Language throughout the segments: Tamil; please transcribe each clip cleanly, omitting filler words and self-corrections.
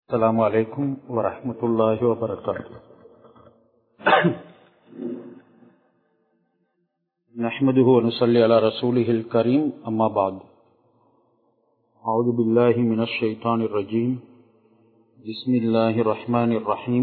السلام عليكم ورحمة الله وبركاته. نحمده ونصلي على رسوله الكريم أما بعد. أعوذ بالله من الشيطان الرجيم. بسم الله الرحمن الرحيم.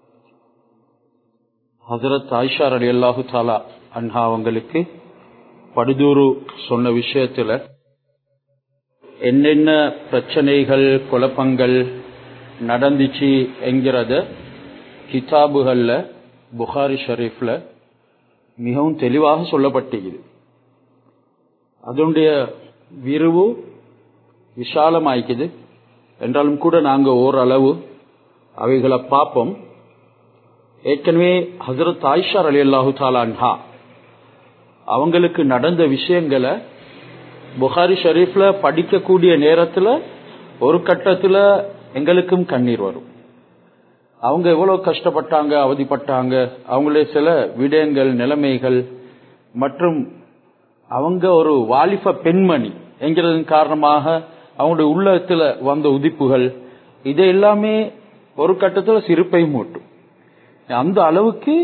ஹஜ்ரத் ஆயிஷா ரலியல்லாஹு தஆலா அன்ஹா அவங்களுக்கு படுதூறு சொன்ன விஷயத்துல என்னென்ன பிரச்சனைகள் குழப்பங்கள் நடந்துச்சு என்கிறத கிதாபுகள்ல புகாரி ஷரீஃப்ல மிகவும் தெளிவாக சொல்லப்பட்டிருக்குது. அதனுடைய விரிவு விசாலமாய்க்குது என்றாலும் கூட நாங்க ஓரளவு அவைகளை பார்ப்போம். ஏற்கனவே ஹஜ்ரத் ஆயிஷா ரலியல்லாஹு தஆலா அன்ஹா அவங்களுக்கு நடந்த விஷயங்களை புகாரி ஷரீஃப்ல படிக்கக்கூடிய நேரத்துல ஒரு கட்டத்துல எங்களுக்கும் கண்ணீர் வரும். அவங்க எவ்வளவு கஷ்டப்பட்டாங்க, அவதிப்பட்டாங்க, அவங்களே சில விடயங்கள், நிலைமைகள் மற்றும் அவங்க ஒரு வாலிப பெண்மணி என்கிறதன் காரணமாக அவங்களுடைய உள்ளத்துல வந்த உதிப்புகள், இது எல்லாமே ஒரு கட்டத்துல சிரிப்பை மூட்டும். அந்த அளவுக்கு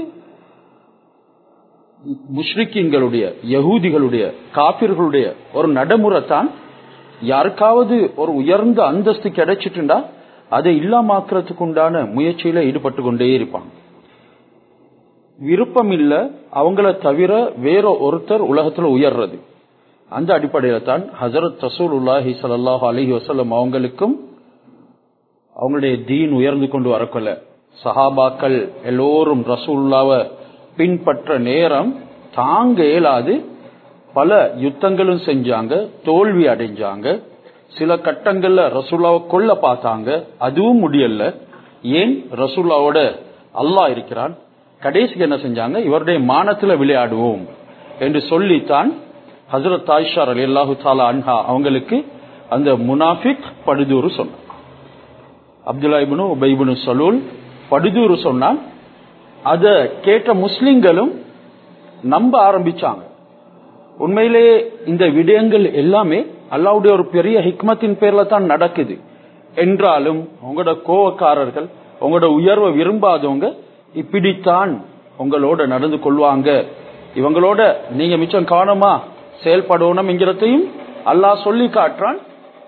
முஷ்ரிக்கீன்களுடைய, யகூதிகளுடைய, காபிர்களுடைய ஒரு நடைமுறை தான். யாருக்காவது ஒரு உயர்ந்த அந்தஸ்து கிடைச்சிட்டுண்டா அதை இல்லாமக்கிறதுக்கு உண்டான முயற்சியில ஈடுபட்டு கொண்டே இருப்பாங்க. விருப்பம் இல்ல அவங்கள தவிர வேற ஒருத்தர் உலகத்துல உயர்றது. அந்த அடிப்படையில தான் ஹஜ்ரத் ரசூலுல்லாஹி ஸல்லல்லாஹு அலைஹி வஸல்லம் அவங்களுக்கும் அவங்களுடைய தீன் உயர்ந்து கொண்டு வரக்கொள்ள சஹாபாக்கள் எல்லோரும் ரசூலுல்லாவை பின்பற்ற நேரம் தாங்க இயலாது. பல யுத்தங்களும் செஞ்சாங்க, தோல்வி அடைஞ்சாங்க. சில கட்டங்கள்ல ரசூலுல்லாவை கொல்ல பார்த்தாங்க, அதுவும் முடியல. ஏன்? ரசூலுல்லாவோட அல்லாஹ் இருக்கிறான். கடைசிக்கு என்ன செஞ்சாங்க? இவருடைய மானத்துல விளையாடுவோம் என்று சொல்லித்தான் ஹஜ்ரத் ஆயிஷா ரலியல்லாஹு தஆலா அன்ஹா அவங்களுக்கு அந்த முனாஃபிக் படுதூறு சொன்னான். அப்துல்லா இப்னு உபை இப்னு சலூல் படுதூறு சொன்னான். அத கேட்ட முஸ்லிம்களும் நம்ப ஆரம்பிச்சாங்க. உண்மையிலே இந்த விடயங்கள் எல்லாமே அல்லாஹ்வுடைய ஒரு பெரிய ஹிக்மத்தின் பேர்ல தான் நடக்குது. என்றாலும் உங்களோட கோவக்காரர்கள், உங்களோட உயர்வை விரும்பாதவங்க இப்படித்தான் உங்களோட நடந்து கொள்வாங்க, இவங்களோட நீங்க மிச்சம் கவனமா செயல்படணும் என்கிறதையும் அல்லாஹ் சொல்லி காட்டுறான்.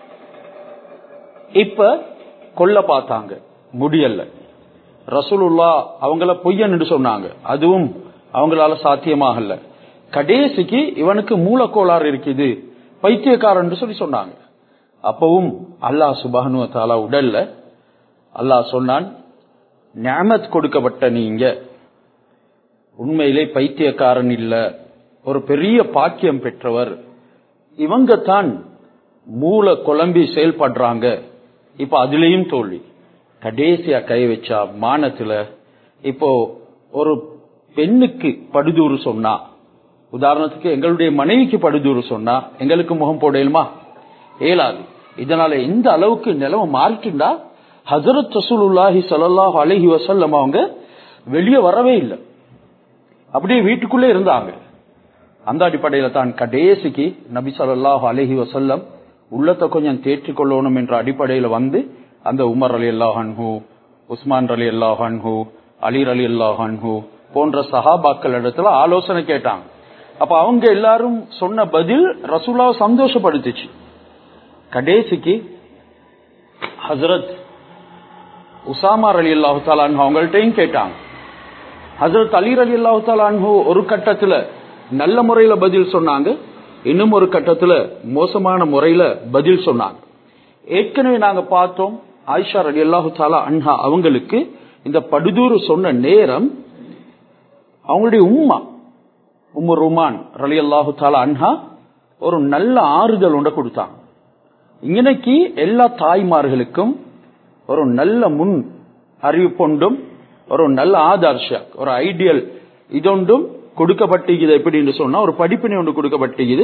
இப்ப கொல்ல பார்த்தாங்க, முடியல. ரசூலுல்லாஹ் அவங்கள பொய்யன் என்று சொன்னாங்க, அதுவும் அவங்களால சாத்தியமாகல. கடைசிக்கு இவனுக்கு மூலக்கோளாறு இருக்குது, பைத்தியக்காரன் சொல்லி சொன்னாங்க. அப்பவும் அல்லாஹ் சுப்ஹானஹு வ தஆலா உடல்ல அல்லாஹ் சொன்னான், நிஅமத் கொடுக்கப்பட்ட நீங்க உண்மையிலே பைத்தியக்காரன் இல்ல, ஒரு பெரிய பாக்கியம் பெற்றவர். இவங்க தான் மூல குழம்பி செயல்படுறாங்க. இப்ப அதுலயும் தோல்வி. கடைசியா கை வச்சா மானத்துல. இப்போ ஒரு பெண்ணுக்கு படுதூறு சொன்னா, உதாரணத்துக்கு எங்களுடைய மனைவிக்கு படுதூறு சொன்னா எங்களுக்கு முகம் போடலுமா? ஏலாது. இதனால எந்த அளவுக்கு நிலைமை மாறிட்டுண்டா, ஹஜ்ரத் ரசூலுல்லாஹி ஸல்லல்லாஹு அலைஹி வஸல்லம் அவங்க வெளியே வரவே இல்லை, அப்படியே வீட்டுக்குள்ளே இருந்தாங்க. அந்த அடிப்படையில தான் கடைசிக்கு நபி ஸல்லல்லாஹு அலைஹி வஸல்லம் உள்ளத்தை கொஞ்சம் தேற்றிக் கொள்ளணும் என்ற அடிப்படையில வந்து அந்த உமர் ரலியல்லாஹு அன்ஹு, உஸ்மான் ரலியல்லாஹு அன்ஹு, அலி ரலியல்லாஹு அன்ஹு போன்ற சஹாபாக்கள் இடத்துல ஆலோசனை கேட்டாங்க. அப்ப அவங்க எல்லாரும் சொன்ன பதில் ரசூலுல்லாஹ் சந்தோஷப்படுத்துச்சு. கடைசிக்கு ஹஜ்ரத் உசாமா ரலியல்லாஹு தஆலா அன்ஹு அவங்கள்ட்டையும் கேட்டாங்க. ஹஜ்ரத் அலி ரலியல்லாஹு தஆலா அன்ஹு ஒரு கட்டத்துல நல்ல முறையில பதில் சொன்னாங்க, இன்னும் ஒரு கட்டத்துல மோசமான முறையில பதில் சொன்னாங்க. ஏற்கனவே நாங்க பார்த்தோம், ஆயிஷா ரலியல்லாஹு தஆலா அன்ஹா அவங்களுக்கு இந்த படுதூறு சொன்ன நேரம் அவங்களுடைய உம்மு ருமான் ரலியல்லாஹு தஆலா அன்ஹா ஒரு நல்ல ஆறுதல் ஒன்றை கொடுத்தாங்க. இன்னைக்கு எல்லா தாய்மார்களுக்கும் ஒரு நல்ல முன் அறிவிப்பொண்டும் ஒரு நல்ல ஆதர்ஷம், ஒரு ஐடியல் இதொன்றும் கொடுக்கப்பட்டிருக்குது. எப்படின்னு சொன்னா ஒரு படிப்பினை ஒன்று கொடுக்கப்பட்டிருக்குது.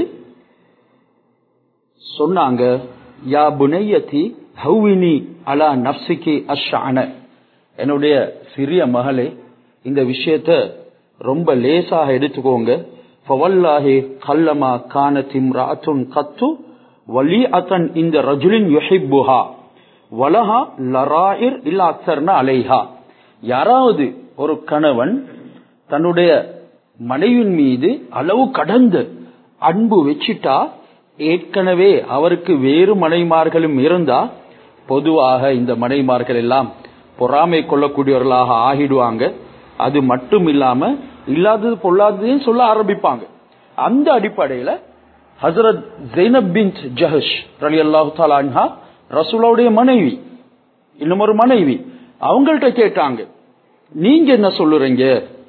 சொன்னாங்க, யா புனையதி ஹவ்வினி அலா நஃப்ஸிகி அஷ்அன, என்னுடைய சிறிய மகளே இந்த விஷயத்தை ரொம்ப லேசாக எடுத்துக்கோங்க. ஃபவல்லாஹி கல்லமா கானத் இம்ராஅத்துன் கத்து வலிஅத்தன் இந்த ரஜுலின் யுஹிப்புஹா, வலஹா லராயிர் இல்ல அக்ஸர்னா அலைஹா. யாராவது ஒரு கணவன் தன்னுடைய மனைவியின் மீது அளவு கடந்த அன்பு வச்சிட்டா, ஏற்கனவே அவருக்கு வேறு மனைமார்களும் இருந்தா, பொதுவாக இந்த மனைமார்கள் எல்லாம் பொறாமை கொள்ளக்கூடியவர்களாக ஆகிடுவாங்க. அது மட்டும் இல்லாம இல்லாதது பொல்லாததையும் சொல்ல ஆரம்பிப்பாங்க. அந்த அடிப்படையில ஹஜ்ரத் ஸைனப் பின்த் ஜஹஷ் ரலியல்லாஹு தஆலா அன்ஹா ரசூலுல்லாஹ்வுடைய மனைவி, இன்னும் ஒரு மனைவி, அவங்கள்ட்ட கேட்டாங்க, நீங்க என்ன சொல்லுறீங்க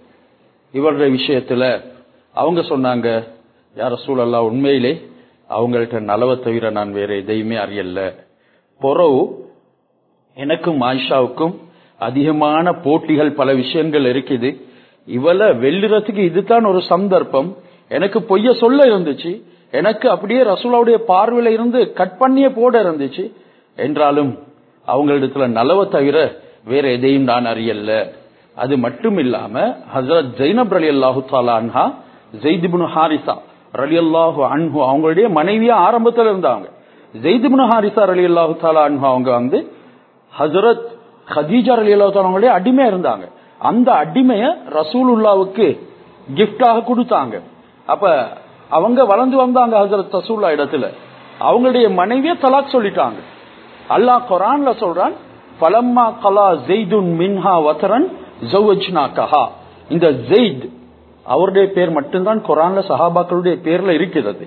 இவருடைய விஷயத்துல? அவங்க சொன்னாங்க, யா ரசூலல்லாஹ், உண்மையிலே அவங்கள்ட்ட நலவை தவிர நான் வேற எதையுமே அறியல. பொறவு எனக்கும் ஆயிஷாவுக்கும் அதிகமான போட்டிகள், பல விஷயங்கள் இருக்குது. இவளை வெல்லுறதுக்கு இதுதான் ஒரு சந்தர்ப்பம். எனக்கு பொய்ய சொல்ல இருந்துச்சு, எனக்கு அப்படியே ரசூலுல்லாஹ்வுடைய பார்வையில இருந்து கட் பண்ணிய போட இருந்துச்சு. என்றாலும் அவங்களிடத்துல நலவை தவிர வேற எதையும் நான் அறியல. அது மட்டும் இல்லாம ஹஜ்ரத் ஸைனப் ரலியல்லாஹு தஆலா அன்ஹா ஸைத் இப்னு ஹாரிஸா ரலியல்லாஹு அன்ஹு அவங்களுடைய மனைவியா ஆரம்பத்துல இருந்தாங்க. ஸைத் இப்னு ஹாரிஸா ரலியல்லாஹு தஆலா அன்ஹு அவங்க வந்து ஹஜ்ரத் கதீஜா ரலியல்லாஹு தஆலா அவங்களுடைய அடிமையா இருந்தாங்க. அந்த அடிமைய ரசூலுல்லாஹ்வுக்கு கிஃப்டாக கொடுத்தாங்க. அப்ப அவங்க வளர்ந்து வந்தாங்க ஹஜ்ரத் ரசூலுல்லாஹ் இடத்துல. அவங்களுடைய மனைவிய தலாக் சொல்லிட்டாங்க. அல்லாஹ் குர்ஆன்ல சொல்றான், ஃபலம்மா கலா ஸைதுன் மின்ஹா வதரன் ஸவஜ்னாகஹா. இந்த ஸைத் அவருடைய பேர் மட்டும்தான் குர்ஆன்ல சஹாபாக்களுடைய பேர்ல இருக்கிறது.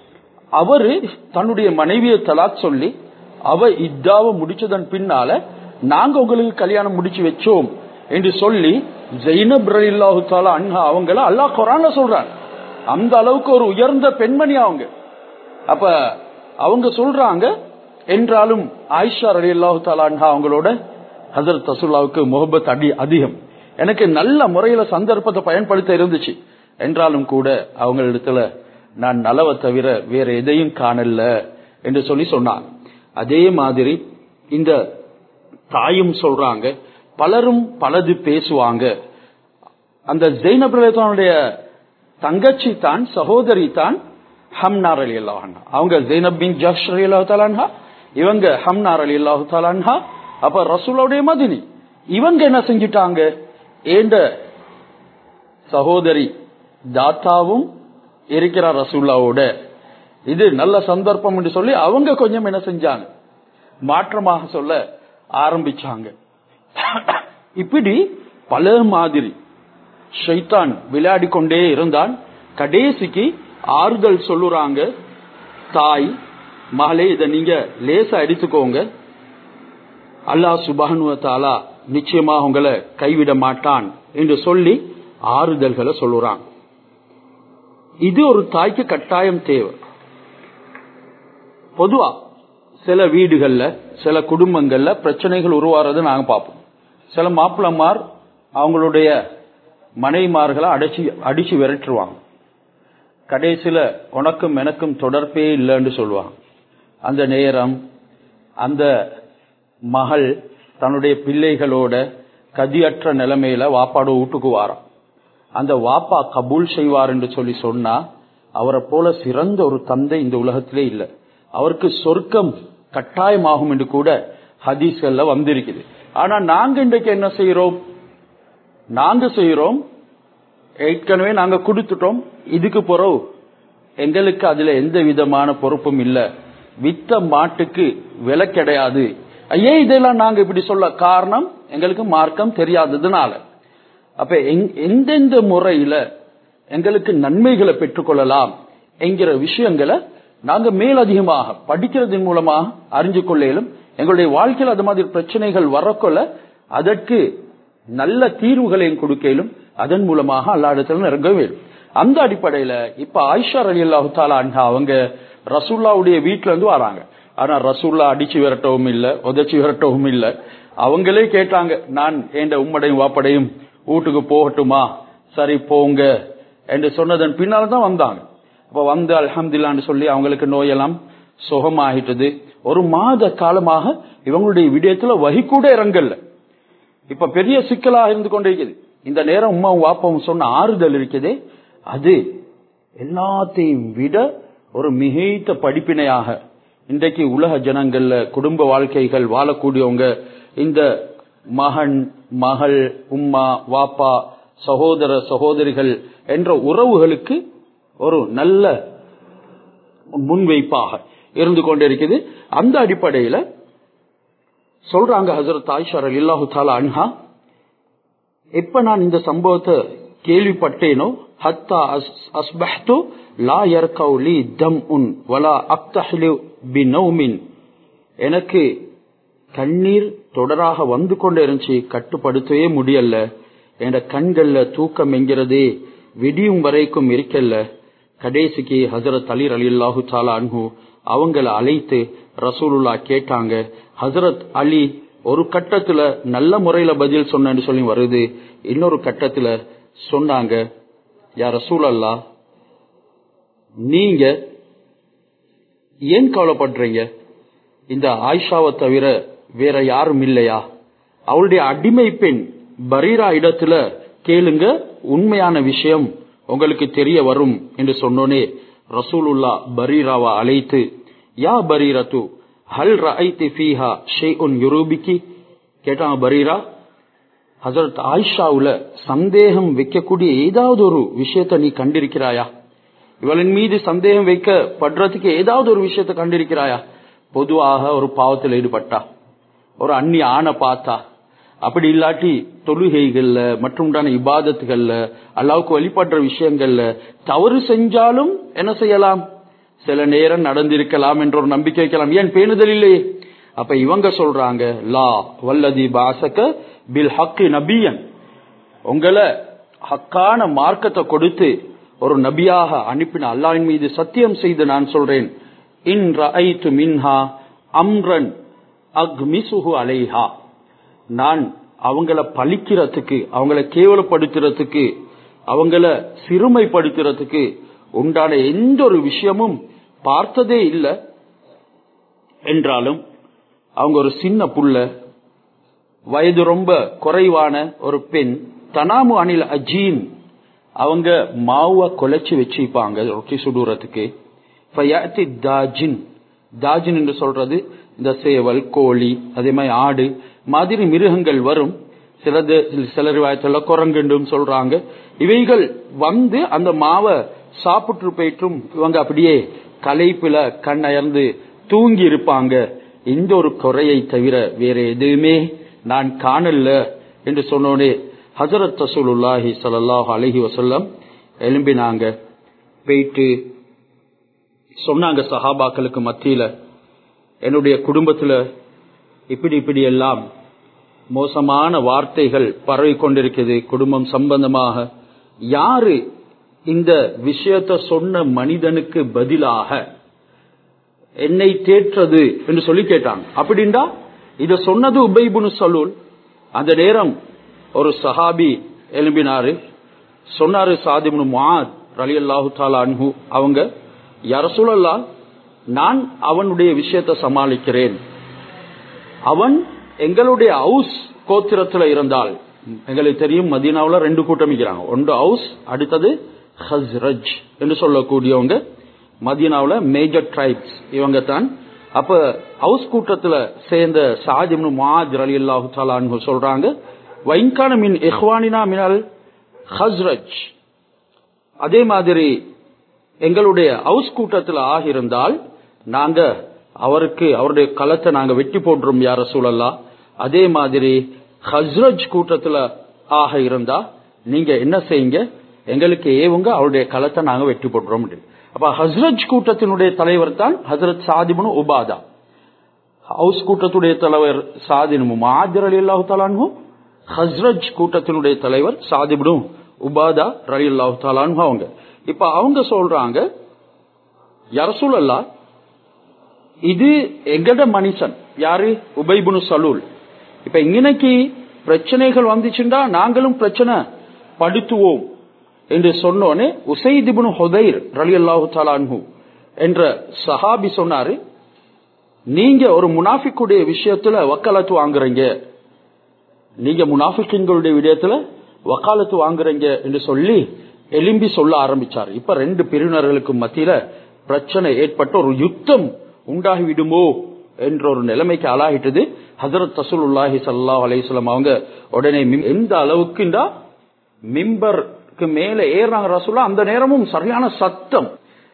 அவரு தன்னுடைய மனைவியை தலாக் சொல்லி அவ இத்தாவை முடிச்சதன் பின்னால நாங்க உங்களுக்கு கல்யாணம் முடிச்சு வச்சோம் என்று சொல்லி ஸைனப் ரலியல்லாஹு தஆலா அன்ஹா அவங்கள அல்லாஹ் குர்ஆன்ல சொல்றான். அந்த அளவுக்கு ஒரு உயர்ந்த பெண்மணி அவங்க. அப்ப அவங்க சொல்றாங்க, என்றாலும் ஆயிஷா ரலியல்லாஹு தஆலா அன்ஹா அவங்களோட ஹஜ்ரத் ரசூலுல்லாஹ்வுக்கு முஹப்பத் அதிகம். எனக்கு நல்ல முறையில சந்தர்ப்பத்தை பயன்படுத்த இருந்துச்சு. என்றாலும் கூட அவங்களிடத்துல நான் நலவை தவிர வேற எதையும் காணல என்று சொல்லி சொன்னாங்க. அதே மாதிரி இந்த தாயும் சொல்றாங்க, பலரும் பலது பேசுவாங்க. அந்த ஸைனப் ரலியல்லாஹுடைய தங்கச்சி தான், சகோதரி தான் ஹம்னா ரலியல்லாஹு அன்ஹா. அவங்க ஸைனப் பின் ஜஹஷ் ரலியல்லாஹு தஆலா அன்ஹா, இவங்க ஹம்னா ரலியல்லாஹு தஆலா அன்ஹா. அப்ப ரசூலுல்லாஹ்வுடைய மதினி. இவங்க என்ன செஞ்சிட்டாங்க, ஏண்ட சகோதரி தாத்தாவும் இருக்கிறார் ரசூலுல்லாஹ்வோட, இது நல்ல சந்தர்ப்பம் என்று சொல்லி அவங்க கொஞ்சம் என்ன செஞ்சாங்க, மாற்றமாக சொல்ல ஆரம்பிச்சாங்க. இப்படி பல மாதிரி ஷைத்தான் விளையாடி கொண்டே இருந்தான். கடைசிக்கு ஆறுதல் சொல்லுறாங்க, தாய் மகளே, இதை நீங்க லேசா எடுத்துக்கோங்க, அல்லாஹ் சுப்ஹானஹு வ தஆலா நிச்சயமாக உங்களை கைவிட மாட்டான் என்று சொல்லி ஆறுதல்களை சொல்லுறாங்க. இது ஒரு தாய்க்கு கட்டாயம் தேவை. பொதுவா சில வீடுகள்ல சில குடும்பங்கள்ல பிரச்சனைகள் உருவாறதை நாங்க பார்ப்போம். சில மாப்பிள்ளமார் அவங்களுடைய மனைவிமார்களை அடிச்சு விரட்டுவாங்க. கடைசியில உனக்கும் எனக்கும் தொடர்பே இல்லைன்னு சொல்லுவாங்க. அந்த நேரம் அந்த மகள் தன்னுடைய பிள்ளைகளோட கதியற்ற நிலைமையில வாப்பாட வீட்டுக்கு வாரான். அந்த வாப்பா கபூல் செய்வார் என்று சொல்லி சொன்னா, அவரை போல சிறந்த ஒரு தந்தை இந்த உலகத்திலே இல்லை, அவருக்கு சொர்க்கம் கட்டாயமாகும் என்று கூட ஹதீஸ்கள்ல வந்திருக்குது. ஆனா நாங்க இன்றைக்கு என்ன செய்யறோம், ஏற்கனவே நாங்க கொடுத்துட்டோம், இதுக்கு பிறகு எங்களுக்கு அதுல எந்த விதமான பொறுப்பும் இல்ல, வித்த மாட்டுக்கு விலை கிடையாது. ஏன் இதெல்லாம் நாங்க இப்படி சொல்ல காரணம், எங்களுக்கு மார்க்கம் தெரியாததுனால. அப்ப எந்தெந்த முறையில எங்களுக்கு நன்மைகளை பெற்றுக்கொள்ளலாம் என்கிற விஷயங்களை நாங்க மேலதிகமாக படிக்கிறதன் மூலமாக அறிஞ்சு கொள்ளையிலும், எங்களுடைய வாழ்க்கையில் அது மாதிரி பிரச்சனைகள் வரக்கொள்ள அதற்கு நல்ல தீர்வுகளையும் கொடுக்கலும், அதன் மூலமாக அல்லாஹ்விடத்தில் நெருங்க வேண்டும். அந்த அடிப்படையில இப்ப ஆயிஷா ரலியல்லாஹு தஆலா அன்ஹா அவங்க ரசூலுல்லாஹ்வுடைய வீட்டுல இருந்து வராங்க. ஆனா ரசூலுல்லாஹ் அடிச்சு விரட்டவும் இல்ல, உதச்சி விரட்டவும் இல்ல. அவங்களே கேட்டாங்க, நான் என் உம்மடையும் வாப்படையும் வீட்டுக்கு போகட்டுமா? சரி போங்க என்று சொன்னதன் பின்னால்தான் வந்தாங்க. அப்ப வந்து அல்ஹம்துலில்லாஹ்னு சொல்லி அவங்களுக்கு நோயெல்லாம் சுகமாகிட்டது. ஒரு மாத காலமாக இவங்களுடைய விடயத்துல வஹி கூட இறங்கல. இப்ப பெரிய சிக்கலாக இருந்து கொண்டிருக்குது. இந்த நேரம் உம்மாவும் வாப்பாவும் சொன்ன ஆறுதல் இருக்குதே, அது எல்லாத்தையும் விட ஒரு மிகைத்த படிப்பினையாக இன்றைக்கு உலக ஜனங்கள்ல குடும்ப வாழ்க்கைகள் வாழக்கூடியவங்க இந்த மகன் மகள் உம்மா வாப்பா சகோதர சகோதரிகள் என்ற உறவுகளுக்கு ஒரு நல்ல முன்வைப்பாக இருந்து கொண்டிருக்குது. அந்த அடிப்படையில சொல்றாங்க ஹஜ்ரத் ஆயிஷா ரலியல்லாஹு தஆலா அன்ஹா, எப்ப நான் இந்த சம்பவத்தை கேள்விப்பட்டேனோ ஹத்தா அஸ்பஹ்து லா யர்கவு லி தம்உன் வலா அக்தஹிலு பினௌமின், எனக்கு கண்ணீர் தொடராக வந்து கொண்டே இருந்துச்சு, கட்டுப்படுத்தவே முடியல, என் கண்கள்ல தூக்கம் என்கிறதே விடியும் வரைக்கும் இருக்கல்ல. கடைசிக்கு ஹஜ்ரத் அலி ரலியல்லாஹு தஆலா அன்ஹு அவங்கள அழைத்து ரசூலுல்லாஹ் கேட்டாங்க. ஹஜ்ரத் அலி ஒரு கட்டத்துல நல்ல முறையில பதில் சொன்னு சொல்லி வருது, இன்னொரு கட்டத்துல சொன்னாங்க, யா ரசூலல்லாஹ், நீங்க ஏன் கவலைப்படுறீங்க? இந்த ஆயிஷாவை தவிர வேற யாரும் இல்லையா? அவளுடைய அடிமை பெண் பரீரா இடத்துல கேளுங்க, உண்மையான விஷயம் உங்களுக்கு தெரிய வரும் என்று சொன்னோனே ரசூலுல்லாஹ் பரீராவை அழைத்து, யா பரீரத்து ஹல் ரஅய்தி ஃபீஹா ஷைஉன் யுரூபிகி, கேட்டாங்க, பரீரா, ஹஜ்ரத் ஆயிஷாவுல சந்தேகம் வைக்கக்கூடிய ஏதாவது ஒரு விஷயத்தை நீ கண்டிருக்கிறாயா? இவளின் மீது சந்தேகம் வைக்கப்படுறதுக்கு ஏதாவது ஒரு விஷயத்தை கண்டிருக்கிறாயா? பொதுவாக ஒரு பாவத்தில் ஈடுபட்டா, ஒரு அந்நிய ஆணை பார்த்தா, அப்படி இல்லாட்டி தொழுகைகள்ல மற்றும் இபாதத்துகள்ல அல்லாஹ்வுக்கு வழிபடுற விஷயங்கள்ல தவறு செஞ்சாலும் என்ன செய்யலாம்? சில நேரம் நடந்திருக்கலாம் என்ற ஒரு நம்பிக்கை வைக்கலாம். ஏன் பேணுதல் இல்லையே? அப்ப இவங்க சொல்றாங்க, லா வல்லதி பாசக பில் ஹக்கி நபியன், உங்களை ஹக்கான மார்க்கத்தை கொடுத்து ஒரு நபியாக அனுப்பின அல்லாஹ்வின் மீது சத்தியம் செய்து நான் சொல்றேன், இன் ரஅய்து மின்ஹா அம்ரன் அக்மிசுஹு அலைஹா, நான் அவங்கள பழிக்கிறதுக்கு, அவங்கள கேவலப்படுத்துறதுக்கு, அவங்கள சிறுமைப்படுத்துறதுக்கு உண்டான எந்த ஒரு விஷயமும் பார்த்ததே இல்லை. என்றாலும் அவங்க ஒரு சின்ன புள்ள, வயது ரொம்ப குறைவான ஒரு பெண், தனாமு அனில் அஜீன், அவங்க மாவை குலைச்சு வச்சிருப்பாங்க ரொட்டி சுடுறதுக்கு. தாஜின், தாஜின் என்று சொல்றது இந்த சேவல், கோழி, அதே மாதிரி ஆடு மாதிரி மிருகங்கள் வரும். சிலர் வாயத்துல குரங்குண்டும் சொல்றாங்க. இவைகள் வந்து அந்த மாவை சாப்பிட்டு போயிட்டும் இவங்க அப்படியே களைப்புல கண்ணயர்ந்து தூங்கி இருப்பாங்க. இந்த ஒரு குறையை தவிர வேற எதுவுமே நான் காணல என்று சொன்னோனே ஹஜ்ரத் ரசூலுல்லாஹி ஸல்லல்லாஹு அலைஹி வஸல்லம் எழும்பினாங்க, போயிட்டு சொன்னாங்க சஹாபாக்களுக்கு மத்தியில, என்னுடைய குடும்பத்துல இப்படி எல்லாம் மோசமான வார்த்தைகள் பரவி கொண்டிருக்கிறது குடும்பம் சம்பந்தமாக. யாரு இந்த விஷயத்தை சொன்ன மனிதனுக்கு பதிலாக என்னை தேற்றது என்று சொல்லி கேட்டாங்க. அப்படின்னா இத சொன்னது உபை இப்னு சலூல். அந்த நேரம் ஒரு சஹாபி எழும்பினாரு, சொன்னாரு, சாத் இப்னு முஆத் ரலியல்லாஹு தஆலா அன்ஹு அவங்க, யா ரசூலல்லாஹ், நான் அவனுடைய விஷயத்தை சமாளிக்கிறேன். அவன் எங்களுடைய ஹவுஸ் கோத்திரத்துல இருந்தால், எங்களுக்கு தெரியும் மதீனாவுல 2 கூட்டம் இருக்கிறாங்க, ஒன்று ஹவுஸ், அடுத்தது ஹஸ்ரஜ் என்று சொல்லக்கூடியவங்க. மதீனாவுல மேஜர் ட்ரைப்ஸ் இவங்க தான். அப்ப ஹவுஸ் கூட்டத்துல சேர்ந்த சாத் இப்னு முஆத் ரலியல்லாஹு தஆலா அன்ஹு சொல்றாங்க, வைன்கான மின் இஹ்வானினா மினல் ஹஸ்ரஜ், அதே மாதிரி எங்களுடைய ஹவுஸ் கூட்டத்தில் ஆகியிருந்தால் நாங்க அவருக்கு அவருடைய களத்தை நாங்க வெட்டி போடுறோம் யா ரசூலல்லாஹ். அதே மாதிரி ஹஸ்ரஜ் கூட்டத்துல ஆக இருந்தா நீங்க என்ன செய்யுங்க, எங்களுக்கு ஏவுங்க, அவருடைய களத்தை நாங்க வெட்டி போடுறோம். அப்ப ஹஸ்ரஜ் கூட்டத்தினுடைய தலைவர் தான் ஹஜ்ரத் சாத் இப்னு உபாதா. ஹவுஸ் கூட்டத்துடைய தலைவர் சாத் இப்னு முஆத் ரலியல்லாஹு தஆலா அன்ஹு, ஹஸ்ரஜ் கூட்டத்தினுடைய தலைவர் சாத் இப்னு உபாதா ரலியல்லாஹு தஆலா அன்ஹு அவங்க. இப்ப அவங்க சொல்றாங்க, யா ரசூலல்லாஹ், இது எங்கட மனுஷன் யாரு, உபை இப்னு சலூல். இப்ப இன்னைக்கு பிரச்சனைகள் வந்துச்சுண்டா நாங்களும் பிரச்சனை படுத்துவோம் என்று சொன்னோனே உசைத் இப்னு ஹுதைர் ரலியல்லாஹு தஆலா அன்ஹு என்ற சஹாபி சொன்னாரு, நீங்க ஒரு முனாஃபிக்குடைய விஷயத்துல வக்காலத்து வாங்குறீங்க, நீங்க முனாஃபிக்குடைய விடயத்துல வக்காலத்து வாங்குறீங்க என்று சொல்லி எலும்பி சொல்ல ஆரம்பிச்சார். இப்ப 2 பிரிவினர்களுக்கு மத்தியில பிரச்சனை ஏற்பட்ட ஒரு யுத்தம் உண்டாகி விடுமோ என்ற ஒரு நிலைமைக்கு ஆளாகிட்டது. ஹஜ்ரத் ரசூலுல்லாஹி ஸல்லல்லாஹு அலைஹி வஸல்லம் அவங்க உடனே எந்த அளவுக்குண்டா மிம்பருக்கு மேல ஏறாங்க ரசூலுல்லாஹ். அந்த நேரமும் சரியான சத்தம்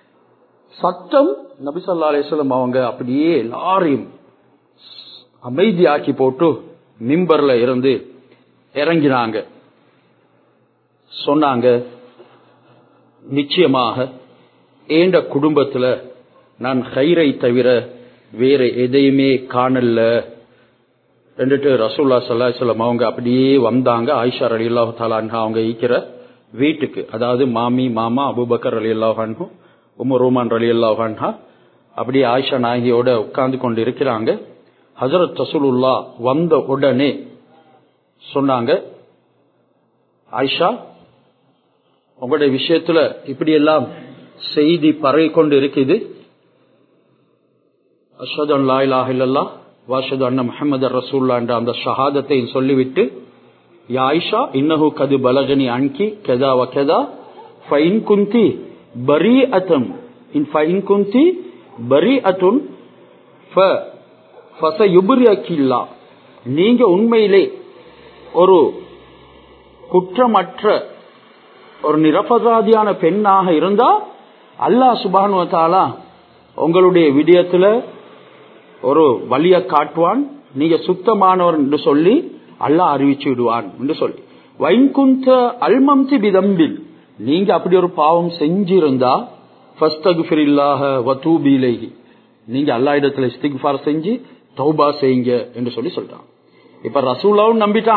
நபி ஸல்லல்லாஹு அலைஹி வஸல்லம் அவங்க அப்படியே எல்லாரையும் அமைதியாக்கி போட்டு மிம்பர்ல இருந்து இறங்கினாங்க. சொன்னாங்க, நிச்சயமாக ஏண்ட குடும்பத்துல நான் ஹைரை தவிர வேற எதையுமே காணல என்றுட்டு ரசூலுல்லாஹி ஸல்லல்லாஹு அலைஹி வஸல்லம் அவங்க அப்படியே வந்தாங்க. ஆயிஷா ரலியல்லாஹு தஆலா அன்ஹா அவங்க இருக்கிற வீட்டுக்கு, அதாவது மாமா அபூபக்கர் ரலியல்லாஹு அன்ஹு, உம்மு ரூமான் ரலியல்லாஹு அன்ஹா அப்படியே ஆயிஷா நாயகியோட உட்கார்ந்து கொண்டு இருக்கிறாங்க. ஹஜ்ரத் ரசூலுல்லாஹ் வந்த உடனே சொன்னாங்க, ஆயிஷா, உங்களுடைய விஷயத்துல இப்படி எல்லாம் செய்தி பரவி கொண்டு இருக்குது. அஷ்ஹது அன் லா இலாஹா இல்லல்லாஹ் வ அஷ்ஹது அன்ன முஹம்மதர் ரசூலுல்லாஹ் என்ற அந்த ஷஹாதத்தை சொல்லிவிட்டு, யா ஆயிஷா இன்னஹு கது பலகனி அன்கி கதா வ கதா ஃபைன் குந்தி பரீஅத்துன் ஃபைன் குந்தி பரீஅத்துன் ஃபஸயுப்ரிஅகில்லாஹ். நீங்க உண்மையிலே ஒரு குற்றமற்ற ஒரு நிரபராதியான பெண்ணாக இருந்தா அல்லாஹ் சுப்ஹானஹு வ தஆலா உங்களுடைய விடயத்துல ஒரு வழியை காட்டுவான், நீங்க சுத்தமானவர் என்று சொல்லி அல்லாஹ் அறிவிச்சு விடுவான் என்று சொல்லி. வைகுந்த அல்மம்தி பிதம்பில், நீங்க அப்படி ஒரு பாவம் செஞ்சிருந்தா ஃபஸ்தக்ஃபிரில்லாஹ வ தூபி இலைஹி, நீங்க அல்லாஹ் இடத்துல இஸ்திக்ஃபார் செஞ்சு தௌபா செய்யுங்க என்று சொல்லி சொல்றாங்க. இப்ப ரசூலுல்லாஹ்வும்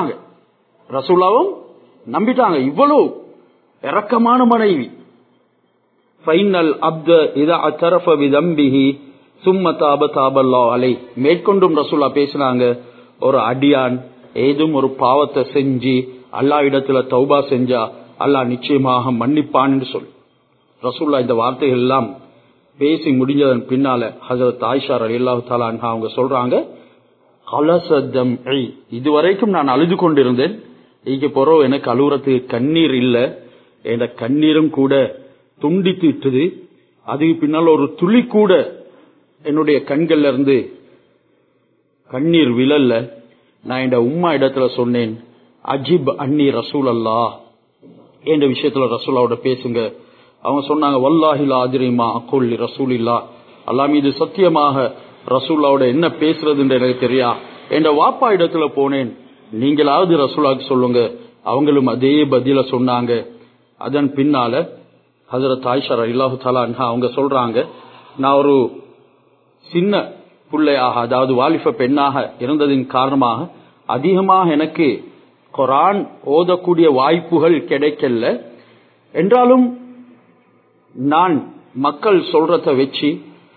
நம்பிட்டாங்க. இவ்வளவு இரக்கமான மனைவி. ஃபைனல் அப்த இதா அத்தரஃப பிதம்பிஹி சும்ம தாப தாபல்லாஹு அலைஹி. மேற்கொண்டும் ரசூலுல்லாஹ் பேசினாங்க, ஒரு அடியான் ஏதும் ஒரு பாவத்தை செஞ்சு அல்லாஹ் இடத்துல தௌபா செஞ்சா அல்லாஹ் நிச்சயமாக மன்னிப்பான் என்று சொல்லி ரசூலுல்லாஹ் இந்த வார்த்தைகள் எல்லாம் பேசி முடிஞ்சதன் பின்னால ஹஜ்ரத் ஆயிஷா ரலியல்லாஹு தஆலா அன்ஹா அவங்க சொல்றாங்க, கலசதம், இதுவரைக்கும் நான் அழுது கொண்டிருந்தேன், இங்க போறோம் எனக்கு அழுகுறதுக்கு கண்ணீர் இல்ல, என்ற கண்ணீரும் கூட துண்டித்து விட்டது. அதுக்கு பின்னால் ஒரு துளி கூட என்னுடைய கண்கள்ல இருந்து கண்ணீர் விழல்ல. நான் என் உம்மா இடத்துல சொன்னேன், அஜிப் அன்னி ரசூல் அல்லாஹ் என்ற விஷயத்துல ரசூலாவோட பேசுங்க. அவங்க சொன்னாங்க, வல்லாஹி லா அத்ரிமா அக்குல் ரசூலில்லாஹ், அல்லாஹ் மீது சத்தியமாக ரசூலாவோட என்ன பேசுறதுன்னு எனக்கு தெரியா. என் வாப்பா இடத்துல போனேன், நீங்களாவது ரசூலாவுக்கு சொல்லுங்க. அவங்களும் அதே பதில சொன்னாங்க. அதன் பின்னால ஹஜ்ரத் ஆயிஷா ரலியல்லாஹு தஆலா அன்ஹா அவங்க சொல்றாங்க, நான் ஒரு சின்ன பிள்ளையாக, அதாவது வாலிப பெண்ணாக இருந்ததின் காரணமாக அதிகமாக எனக்கு குர்ஆன் ஓதக்கூடிய வாய்ப்புகள் கிடைக்கல. என்றாலும் நான் மக்கள் சொல்றத வச்சு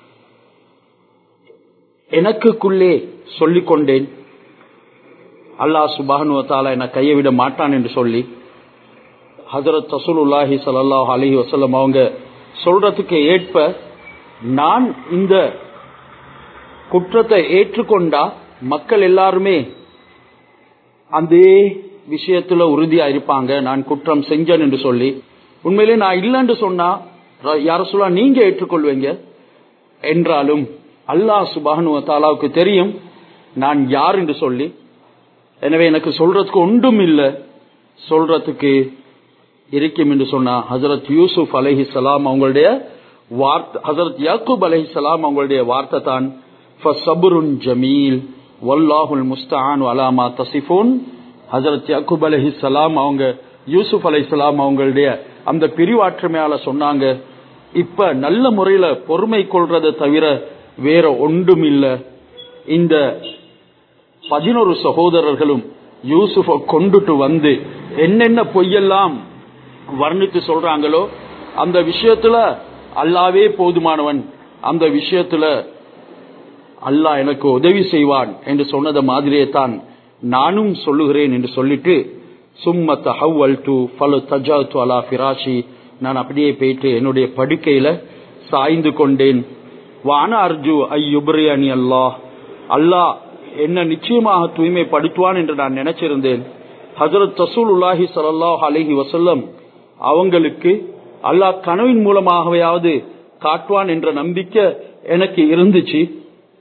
எனக்குள்ளே சொல்லிக் கொண்டேன், அல்லாஹ் சுப்ஹானஹு வ தஆலா என்னை கைவிட மாட்டான் என்று சொல்லி ஹஜ்ரத் ரசூலுல்லாஹி ஸல்லல்லாஹு அலைஹி வஸல்லம் அவங்க சொல்றதுக்கு ஏற்ப நான் இந்த குற்றத்தை ஏற்றுக்கொண்டா மக்கள் எல்லாருமே அந்த விஷயத்துல உறுதியா இருப்பாங்க, நான் குற்றம் செஞ்சேன் என்று சொல்லி. உண்மையிலே நான் இல்லைன்னு சொன்னா யார சொல்ல நீங்க ஏற்றுக்கொள்வீங்க. என்றாலும் அல்லாஹ் சுப்ஹானஹு வ தஆலாவுக்கு தெரியும் நான் யார் என்று சொல்லி. எனவே எனக்கு சொல்றதுக்கு ஒன்றும் இல்லை, சொல்றதுக்கு இருக்கும் என்று சொன்னா ஹஜ்ரத் யூசுப் அலைஹிஸ்ஸலாம் அவங்களுடைய வார்த்தை, ஹஜ்ரத் யாக்கூப் அலைஹிஸ்ஸலாம் அவங்களுடைய வார்த்தை தான், ஃபஸப்ருன் ஜமீல் வல்லாஹுல் முஸ்தஆன் அலா மா தஸிஃபூன். ஹஜ்ரத் யாக்கூப் அலைஹிஸ்ஸலாம் அவங்க யூசுப் அலைஹிஸ்ஸலாம் அவங்களுடைய அந்த பிரிவாற்றமையால சொன்னாங்க, இப்ப நல்ல முறையில பொறுமை கொள்றதை தவிர வேற ஒன்றும் இல்ல. இந்த 11 சகோதரர்களும் யூசுஃபை கொண்டுட்டு வந்து என்னென்ன பொய்யெல்லாம் வர்ணித்து சொல்றாங்களோ அந்த விஷயத்துல அல்லாவே போதுமானவன், அந்த விஷயத்துல அல்லாஹ் எனக்கு உதவி செய்வான் என்று சொன்னத மாதிரியே தான் நானும் சொல்லுகிறேன் என்று சொல்லிட்டு, சும்ம தஹவ்வல்து ஃபலதஜஅது அலா ஃபிராஷி, நான் அப்படியே போயிட்டு என்னுடைய படுக்கையில சாய்ந்து கொண்டேன். வான அர்ஜு ஐயுப்ரியானி அல்லாஹ், அல்லாஹ் என்ன நிச்சயமாக தூய்மைப்படுத்துவான் என்று நான் நினைச்சிருந்தேன். ஹஜ்ரத் ரசூலுல்லாஹி ஸல்லல்லாஹு அலைஹி வஸல்லம் அவங்களுக்கு அல்லாஹ் கனவின் மூலமாகவாவது காட்டுவான் என்ற நம்பிக்கை எனக்கு இருந்துச்சு.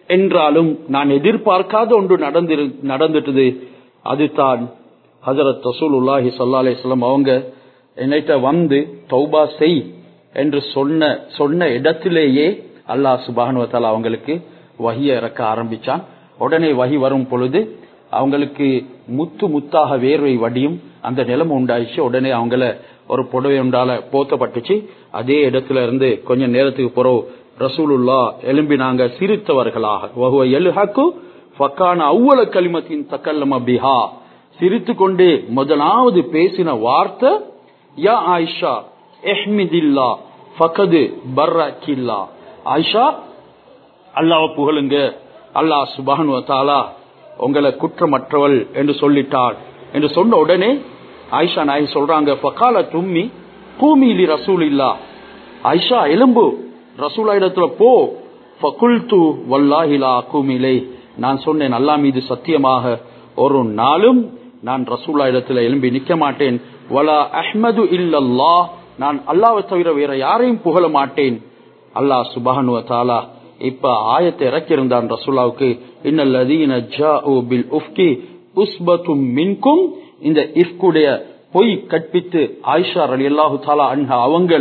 என்றாலும் நான் எதிர்பார்க்காத ஒன்று நடந்துட்டது. அதுதான் ஹஜரத் ரசூலுல்லாஹி ஸல்லல்லாஹு அலைஹி வஸல்லம் அவங்க என்னைட்ட வந்து தௌபா செய் என்று சொன்ன இடத்திலேயே அல்லாஹ் சுப்ஹானஹு வ தஆலா அவங்களுக்கு வஹியை இறக்க ஆரம்பிச்சான். உடனே வஹி வரும் பொழுது அவங்களுக்கு முத்து முத்தாக வேர்வை வடியும் அந்த நிலைமை உண்டாயிடுச்சு. உடனே அவங்கள ஒரு புடவை உண்டால போத்தப்பட்டுச்சு. அதே இடத்துல இருந்து கொஞ்ச நேரத்துக்கு பிறகு ரசூலுல்லாஹ் எழும்பினாங்க சிரித்தவர்களாக. வஹுவ யல்ஹகு ஃபகான அவ்வல கலிமத்தின் தக்கல்லம பிஹா, சிரித்து கொண்டே முதலாவது பேசின வார்த்தை யா ஆயிஷா இஹ்மிதில்லா ஃபகது பர்ரகில்லா, ஆயிஷா அல்லாஹ்வை புகழுங்க, அல்லாஹ் சுப்ஹானஹு வ தஆலா உங்களை குற்றமற்றவள் என்று சொல்லிட்டாள் என்று சொன்ன உடனே ஆயிஷா நாயகி சொல்றாங்க ஃபகால தும்மி கூமி லி ரசூலில்லா, ஆயிஷா எலும்பு ரசூலா இடத்துல போ. ஃபகுல்து வல்லாஹி லா அகூமி இலை, நான் சொன்னேன் அல்லாஹ் மீது சத்தியமாக ஒரு நாளும் நான் ரசூலா இடத்துல எழும்பி நிக்க மாட்டேன். வலா அஹ்மது இல்லல்லாஹ், நான் அல்லாஹ்வை தவிர வேற யாரையும் புகழ மாட்டேன். அல்லாஹ் சுப்ஹானஹு வ தஆலா இப்ப ஆயத்தை இறக்கி இருந்தான் ரசூலுல்லாஹ்வுக்கு, இன்னல்லதீன ஜாஉ பில் உஃப்கி உஸ்பத்தும் மின்கும், இந்த இஃப்குடைய பொய் கற்பித்து ஆயிஷா ரலியல்லாஹு தஆலா அன்ஹா அவங்கள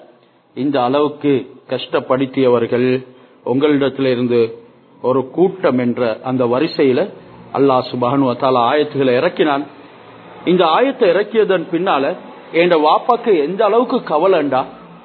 இந்த அளவுக்கு கஷ்டப்படுத்தியவர்கள் உங்களிடத்துல இருந்து ஒரு கூட்டம் என்ற அந்த வரிசையில அல்லாஹ் சுப்ஹானஹு வ தஆலா ஆயத்துகளை இறக்கினான். இந்த ஆயத்தை இறக்கியதன் பின்னால என் வாப்பாக்கு எந்த அளவுக்கு கவலைண்டா,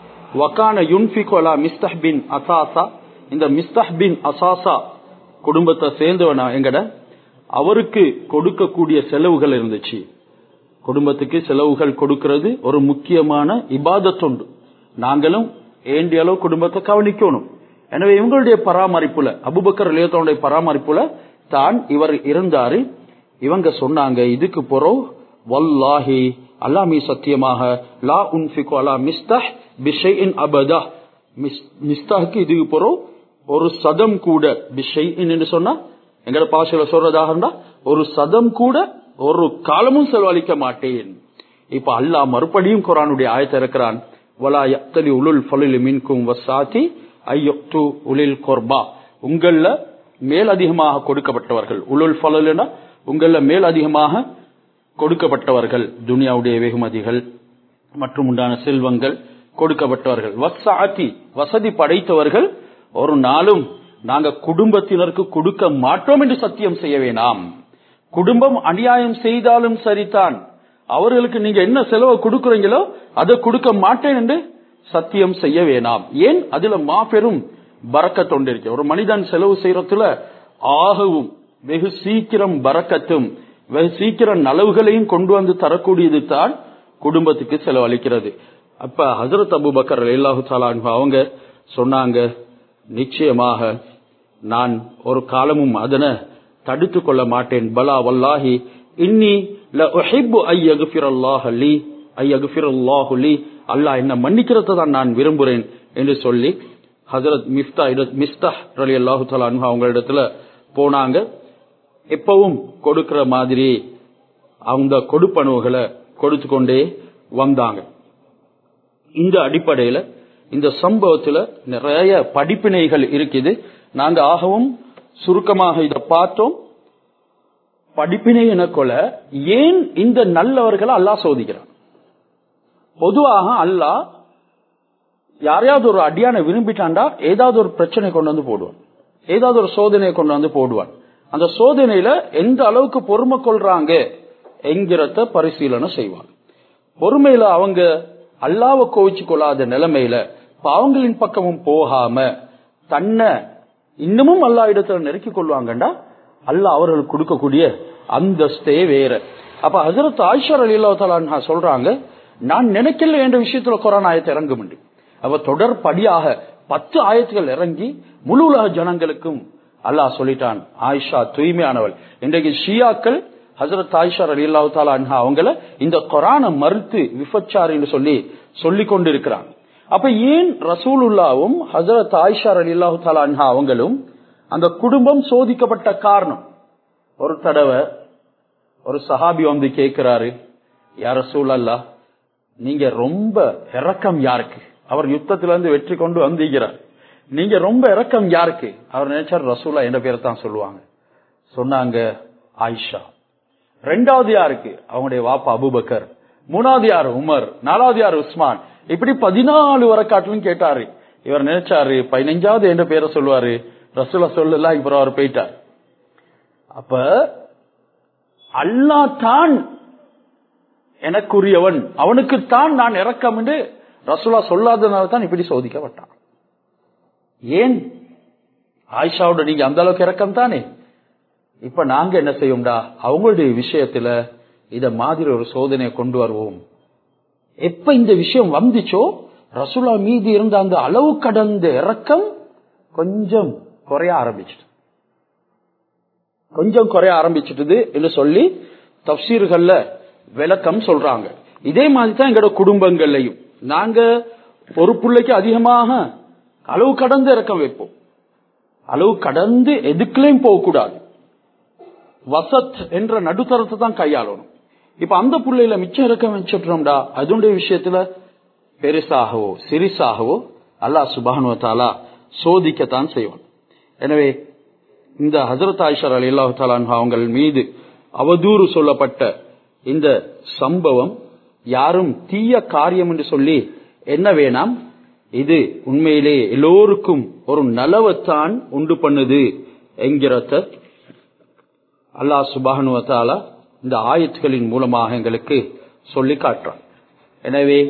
வகான யுன்ஃபிகு அலா மிஸ்தஹ் பின் அசாசா, இந்த மிஸ்தஹ் பின் அசாசா குடும்பத்தை சேர்ந்தவனா எங்கட அவருக்கு கொடுக்கக்கூடிய செலவுகள் இருந்துச்சு. குடும்பத்துக்கு செலவுகள் கொடுக்கிறது ஒரு முக்கியமான இபாதத்துண்டு. நாங்களும் ஏண்டிய அளவு குடும்பத்தை கவனிக்கணும். எனவே இவங்களுடைய பராமரிப்புல, அபூபக்கர் ரலியல்லாஹு பராமரிப்புல தான் இவர் இருந்தாரு. இவங்க சொன்னாங்க இதுக்கு பிறகு வல்லாஹி அல்லாஹ் மீ சத்தியமாக லா உன்ஃபிகு அலா மிஸ்தஹ் பிஷைஇன் அபதா, மிஸ்தஹ்க்கு இதுக்கு பிறகு ஒரு சதம் கூட, பிஷைஇன் என்று சொன்னா எங்கட பாஷையில சொல்றதாக இருந்தா ஒரு சதம் கூட ஒரு காலமும் செலவழிக்க மாட்டேன். இப்ப அல்லாஹ் மறுபடியும் குர்ஆனுடைய ஆயத்தை இறக்குறான், வலா யக்தலி உலுல் ஃபலில் மின்கும் வஸாதி அய்யக்து உலில் குர்பா, உங்கள மேல் அதிகமாக கொடுக்கப்பட்டவர்கள், உலுல் ஃபலில்னா உங்கள மேல் அதிகமாக கொடுக்கப்பட்டவர்கள், துனியாவுடைய வெகுமதிகள் மற்றும் உண்டான செல்வங்கள் கொடுக்கப்பட்டவர்கள், வஸாதி வசதி படைத்தவர்கள் ஒரு நாளும் நாங்க குடும்பத்தினருக்கு கொடுக்க மாட்டோம் என்று சத்தியம் செய்ய வேண்டாம். குடும்பம் அநியாயம் செய்தாலும் சரிதான், அவர்களுக்கு நீங்க என்ன செலவு கொடுக்கறீங்களோ அதை கொடுக்க மாட்டேன் என்று சத்தியம் செய்ய வேண்டாம். ஏன்? அதுல மாபெரும் பரக்கத் கொண்டிருக்க. ஒரு மனிதன் செலவு செய்யறதுல ஆகவும் வெகு சீக்கிரம் பரக்கத்தும் வெகு சீக்கிரம் நலவுகளையும் கொண்டு வந்து தரக்கூடியது தான் குடும்பத்துக்கு செலவழிக்கிறது. அப்ப ஹஜ்ரத் அபூபக்கர் ரலியல்லாஹு தஆலா அன்ஹு அவங்க சொன்னாங்க, நிச்சயமாக நான் ஒரு காலமும் அதனை தடுத்து கொள்ள மாட்டேன். பலா வல்லாஹி இன்னி ல உஹிப்பு ஐயக்ஃபிரல்லாஹு லி ஐயக்ஃபிரல்லாஹு லி, அல்லாஹ் என்ன மன்னிக்கிறத தான் நான் விரும்புறேன் என்று சொல்லி ஹஜ்ரத் மிஸ்தஹ் ரலியல்லாஹு தஆலா அன்ஹு அவங்க இடத்துல போனாங்க. எப்பவும் கொடுக்கிற மாதிரி அவங்க கொடுப்பனவுகளை கொடுத்து கொண்டே வந்தாங்க. இந்த அடிப்படையில இந்த சம்பவத்துல நிறைய படிப்பினைகள் இருக்குது. நாங்க ஆகவும் சுருக்கமாக இதை பார்த்தோம். படிப்பினை எனக்கொள்ள ஏன் இந்த நல்லவர்களை அல்லாஹ் சோதிக்கிறான்? பொதுவாக அல்லாஹ் யாரையாவது ஒரு அடியான விரும்பிட்டாண்டா ஏதாவது ஒரு பிரச்சனை கொண்டு வந்து போடுவான், ஏதாவது ஒரு சோதனையை கொண்டு வந்து போடுவான். அந்த சோதனையில எந்த அளவுக்கு பொறுமை கொள்றாங்க என்கிறத பரிசீலனை செய்வான். பொறுமையில அவங்க அல்லாஹ்வை கோவிச்சு கொள்ளாத நிலைமையில பாவங்களின் பக்கமும் போகாம தன்னை இன்னமும் அல்லாஹ் இடத்துல நெருக்கி கொள்வாங்கண்டா அல்லாஹ் அவர்களுக்கு கொடுக்கக்கூடிய அந்தஸ்தே வேற. அப்ப ஹஜ்ரத் ஆயிஷா ரலியல்லாஹு தஆலா அன்ஹா சொல்றாங்க, நான் நினைக்கல என்ற விஷயத்துல குர்ஆன் ஆயத்தை இறங்கும். அவ தொடர்படியாக 10 ஆயத்துகள் இறங்கி முழு உலக ஜனங்களுக்கும் அல்லாஹ் சொல்லிட்டான், ஆயிஷா தூய்மையானவள். இன்றைக்கு ஷியாக்கள் ஹஜ்ரத் ஆயிஷா ரலியல்லாஹு தஆலா அன்ஹா அவங்கள இந்த குர்ஆனை மறுத்து விபச்சாரின்னு சொல்லி கொண்டிருக்கிறாங்க. அப்ப ஏன் ரசூலுல்லாவும் ஹஜ்ரத் ஆயிஷா ரலியல்லாஹு தஆலா அன்ஹா அவங்களும் அந்த குடும்பம் சோதிக்கப்பட்ட காரணம்? ஒரு தடவை ஒரு சஹாபி வந்து கேட்கிறாரு, யா ரசூலல்லாஹ், நீங்க ரொம்ப இரக்கம் யாருக்கு? அவர் யுத்தத்திலிருந்து வெற்றி கொண்டு வந்திருக்கிறார், நீங்க ரொம்ப இரக்கம் யாருக்கு? அவர் நினைச்சார் ரசூலா என்ற பேரை தான் சொல்லுவாங்க. சொன்னாங்க ஆயிஷா. ரெண்டாவது யாருக்கு? அவங்களுடைய வாப்பா அபூபக்கர். மூணாவது யாரு? உமர். நாலாவது யாரு? உஸ்மான். இப்படி 14 வரக்காட்டிலும் கேட்டாரு. இவர் நினைச்சாரு 15வது என்ற பேரை சொல்லுவாரு. ரசூலா சொல்லல. இப்ப அவர் போயிட்டார். அப்ப அல்லாஹ் தான் எனக்குரியவன், அவனுக்குத்தான் நான் இரக்கம் என்று ரசூலா சொல்லாதனால தான் இப்படி சோதிக்கப்பட்டான். ஏன்? ஆயிஷாவோட நீங்க அந்த அளவுக்கு இரக்கம் தானே. இப்ப நாங்க என்ன செய்வோம்டா, அவங்களுடைய விஷயத்துல இத மாதிரி ஒரு சோதனையை கொண்டு வருவோம். எப்ப இந்த விஷயம் வந்துச்சோ ரசூலா மீது இருந்த அந்த அளவு கடந்த இரக்கம் கொஞ்சம் குறைய ஆரம்பிச்சிட்டது என்று சொல்லி தஃப்சீர்கள்ல விளக்கம் சொல்றாங்க. இதே மாதிரி தான் எங்களோட குடும்பங்கள்லையும் நாங்க ஒரு பிள்ளைக்கு அதிகமாக அளவு கடந்து இரக்கம் வைப்போம். அளவு கடந்து எதுக்குலையும் போக கூடாது. வசத் என்ற நடுத்தரத்தை தான் கையாளணும். இப்ப அந்த புள்ளையில மிச்சம் இரக்கம் வச்சுட்டோம்டா, அதனுடைய விஷயத்துல பெருசாகவோ சிறிசாகவோ அல்லாஹ் சுப்ஹானஹு வ தஆலா சோதிக்கத்தான் செய்வான். எனவே இந்த ஹஜ்ரத் ஆயிஷா ரலியல்லாஹு தஆலா அன்ஹா அவங்கள் மீது அவதூறு சொல்லப்பட்ட இந்த சம்பவம் யாரும் தீய காரியம் என்று சொல்லி என்ன வேணாம், இது உண்மையிலே எல்லோருக்கும் ஒரு நலவத்தான் உண்டு பண்ணுது என்கிறத அல்லாஹ் சுப்ஹானஹு வ தஆலா இந்த ஆயத்துகளின் மூலமாக எங்களுக்கு சொல்லி காட்டுறான். எனவே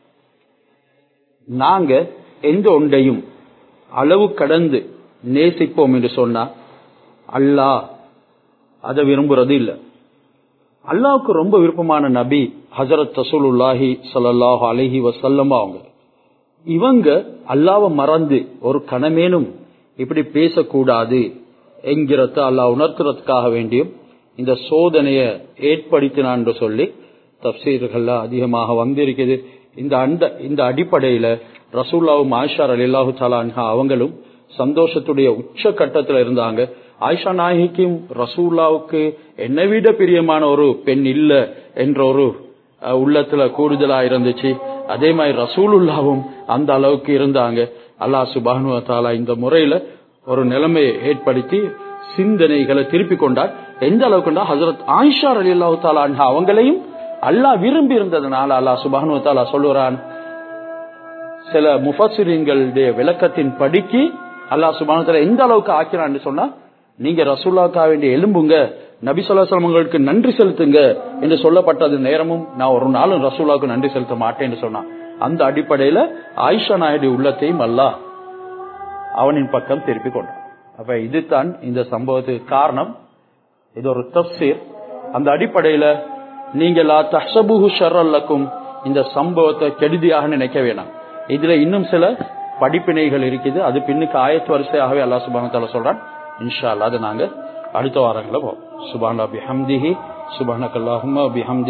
நாங்க எந்த ஒன்றையும் அளவு கடந்து நேசிப்போம் என்று சொன்னா அல்லாஹ் அதை விரும்புறது இல்லை. அல்லாஹ்வுக்கு ரொம்ப விருப்பமான நபி ஹஜரத் ரசூலுல்லாஹி ஸல்லல்லாஹு அலைஹி வஸல்லம் அவங்க. இவங்க அல்லாஹ்வை மறந்து ஒரு கணமேனும் இப்படி பேசக்கூடாது என்கிறத அல்லாஹ் உணர்த்துறதுக்காக வேண்டியும் இந்த சோதனையை ஏற்படுத்தினான் என்று சொல்லி தஃப்சீர்கள்ல அதிகமாக வந்திருக்குது. இந்த அடிப்படையில ரசூலுல்லாஹும் ஆயிஷா ரலியல்லாஹு தஆலா அன்ஹா அவங்களும் சந்தோஷத்துடைய உச்ச கட்டத்துல இருந்தாங்க. ஆயிஷா நாயகிக்கும் ரசூலுல்லாஹுக்கு என்னை விட பிரியமான ஒரு பெண் இல்ல என்ற ஒரு உள்ளத்துல கூடுதலா இருந்துச்சு. அதே மாதிரி ரசூலுல்லாஹும் அந்த அளவுக்கு இருந்தாங்க. அல்லாஹ் சுப்ஹானஹு வ தஆலா இந்த முறையில ஒரு நிலைமையை ஏற்படுத்தி சிந்தனைகளை திருப்பி கொண்டார். எந்த அளவுக்குண்டா ஹஜ்ரத் ஆயிஷா ரலியல்லாஹு தஆலா அன்ஹா அவங்களையும் அல்லாஹ் விரும்பி இருந்ததுனால அல்லாஹ் சுப்ஹானஹு வ தஆலா சொல்லுறான். சில முஃபஸ்ஸிரீன்களுடைய விளக்கத்தின் படிக்கு அல்லாஹ் சுப்ஹானஹு வ தஆலா எந்த அளவுக்கு ஆக்கிறான்னு சொன்னா, நீங்க ரசூலுல்லாஹ்வுக்காக வேண்டிய எலும்புங்க, நபி ஸல்லல்லாஹு அலைஹி வஸல்லம் உங்களுக்கு நன்றி செலுத்துங்க என்று சொல்லப்பட்டது நேரமும் நான் ஒரு நாளும் ரசூலுல்லாஹ்வுக்கு நன்றி செலுத்த மாட்டேன் என்று சொன்னான். அந்த அடிப்படையில ஆயிஷா நாயுடைய உள்ளத்தையும் அல்லாஹ் அவனின் பக்கம் திருப்பி கொண்டான். அப்ப இதுதான் இந்த சம்பவத்துக்கு காரணம். இது ஒரு தஃப்சீர். அந்த அடிப்படையில நீங்க லா தஹ்ஸபுஹு ஷர்ரல் லக்கும், இந்த சம்பவத்தை கெடுதியாக நினைக்க வேணாம். இதுல இன்னும் சில படிப்பினைகள் இருக்குது. அது பின்னுக்கு ஆயத்து வரிசையாகவே அல்லாஹ் சுப்ஹானஹு வ தஆலா சொல்றான். இன்ஷா அல்லாஹ் அது நாங்க அடுத்த வாரங்கள போவோம். சுப்ஹானல்லாஹி பிஹம்திஹி சுப்ஹானக்கல்லாஹும்ம பிஹம்தி